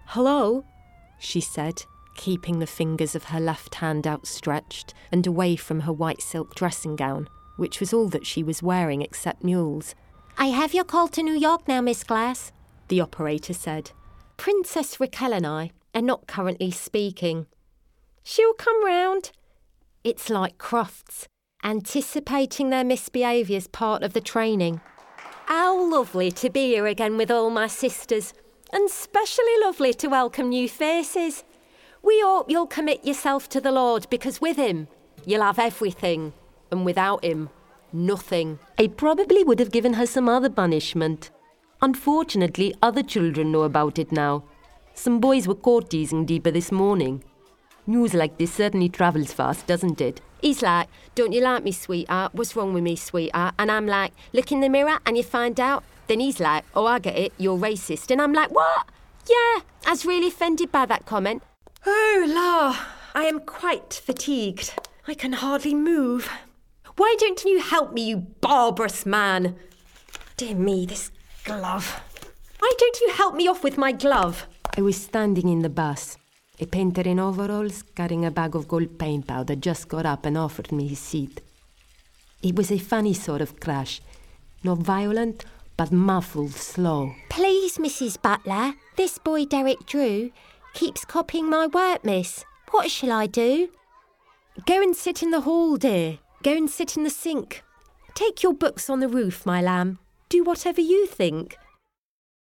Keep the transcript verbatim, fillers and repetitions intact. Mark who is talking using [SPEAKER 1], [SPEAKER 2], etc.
[SPEAKER 1] Hello, she said, keeping the fingers of her left hand outstretched and away from her white silk dressing gown, which was all that she was wearing except mules.
[SPEAKER 2] I have your call to New York now, Miss Glass,
[SPEAKER 1] the operator said. Princess Raquel and I are not currently speaking. She'll come round. It's like Crofts, anticipating their misbehaviour's part of the training. How lovely to be here again with all my sisters, and specially lovely to welcome new faces. We hope you'll commit yourself to the Lord, because with him, you'll have everything, and without him, nothing.
[SPEAKER 3] I probably would have given her some other punishment. Unfortunately, other children know about it now. Some boys were caught teasing Deepa this morning. News like this certainly travels fast, doesn't it?
[SPEAKER 1] He's like, don't you like me, sweetheart? What's wrong with me, sweetheart? And I'm like, look in the mirror and you find out. Then he's like, oh, I get it, you're racist. And I'm like, what? Yeah, I was really offended by that comment. Oh, la, I am quite fatigued. I can hardly move. Why don't you help me, you barbarous man? Dear me, this glove. Why don't you help me off with my glove?
[SPEAKER 3] I was standing in the bus. A painter in overalls, carrying a bag of gold paint powder, just got up and offered me his seat. It was a funny sort of crash. Not violent, but muffled, slow.
[SPEAKER 2] Please, Missus Butler, this boy Derek Drew keeps copying my work, miss. What shall I do?
[SPEAKER 1] Go and sit in the hall, dear. Go and sit in the sink. Take your books on the roof, my lamb. Do whatever you think.